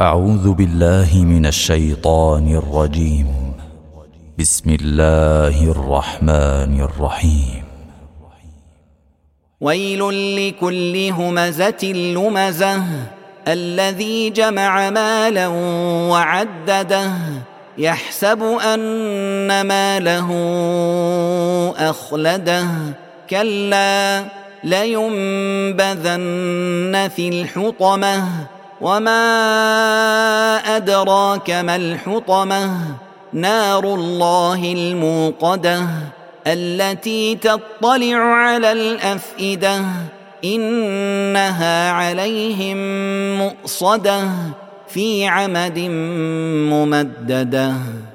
أعوذ بالله من الشيطان الرجيم. بسم الله الرحمن الرحيم. ويل لكل همزة لمزة الذي جمع مالا وعدده يحسب أن ماله أخلده كلا لينبذن في الحطمة وما أدراك ما الحطمة نار الله الموقدة التي تطلع على الأفئدة إنها عليهم مؤصدة في عمد ممددة.